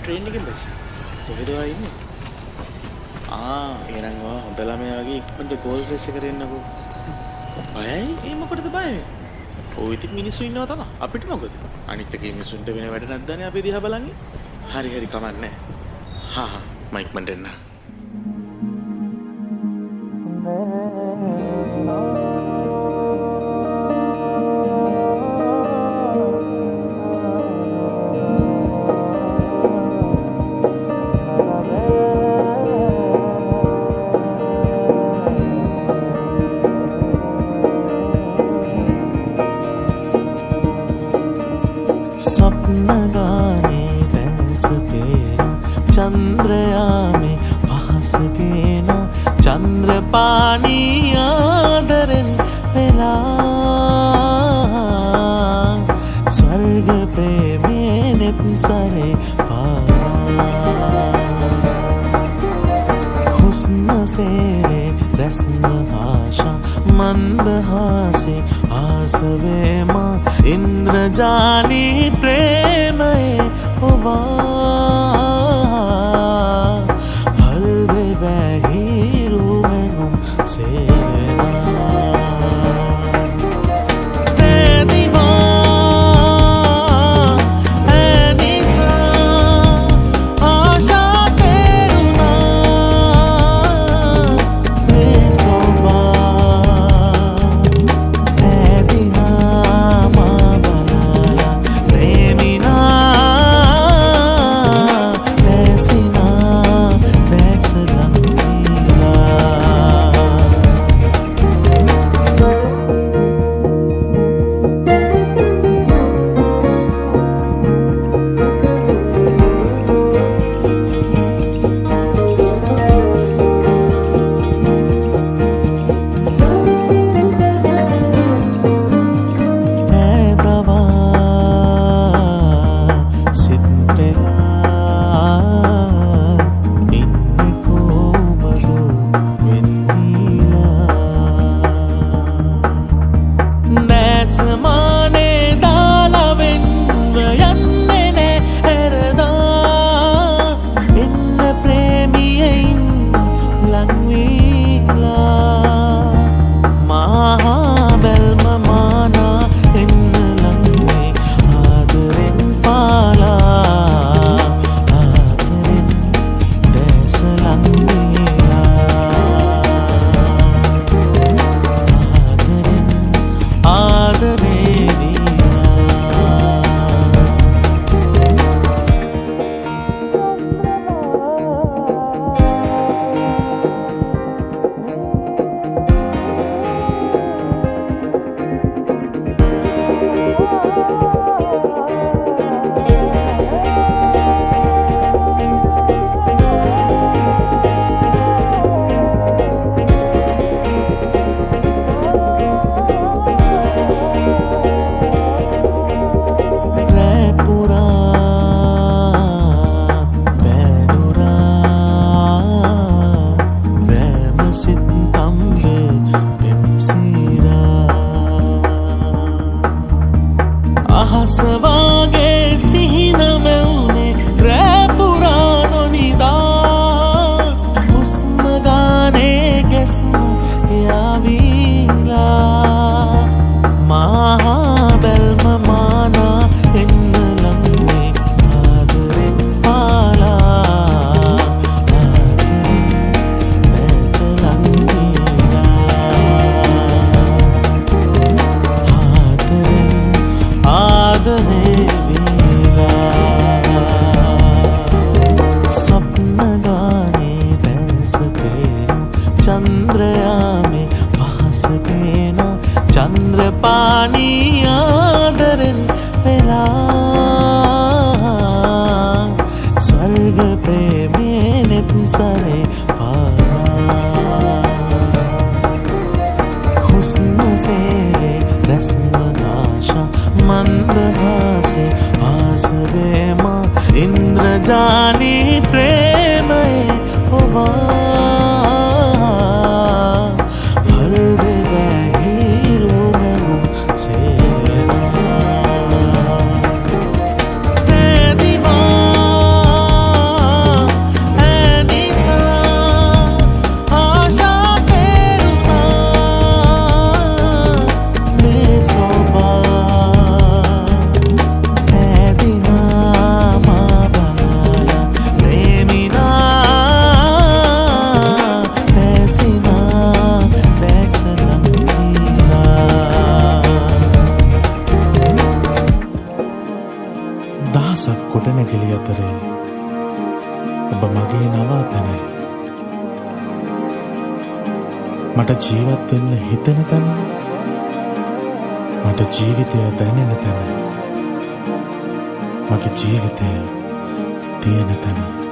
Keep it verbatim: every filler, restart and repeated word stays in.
Train එකෙන් බැස්සේ. කොහෙද ඔයා ඉන්නේ? ආ එහෙනම් ඔයා හොඳ ළමයා වගේ ඉක්මනට ගෝල් ෆේස් එක කරෙන්නකෝ. බයයි? ඒ මොකටද බය වෙන්නේ? ඔය ඉතින් මිනිස්සු ඉන්නවා තමයි. අපිට මොකද? අනිත් එකේ මිනිස්සුන්ට වෙන වැඩ නැද්දානේ අපි දිහා බලන්නේ. හරි හරි කමන්නේ. හා හා මම ඉක්මනට එන්න. चंद्रयामे पासगेन चंद्रपानी आदरन वेला स्वर्ग प्रेमे निपसरे पाना हुस्न से रस्म आशा मंदहासे आसवे मां इंद्रजाली प्रेमये हुआ चंद्रयामे पासगेन चंद्रपानी आदरन वेला स्वर्ग प्रेमे निपसरे पाना हुस्न से रस्म आशा मंदहासे आसवे मां इंद्रजाली प्रेमये हुआ ගොඩනැගිලි අතරේ ඔබ මගේ නවාතැනයි. මට ජීවත් වෙන්න හිතෙන තැන, මට ජීවිතය දැනෙන තැන, මගේ ජීවිතය තියෙන තැන.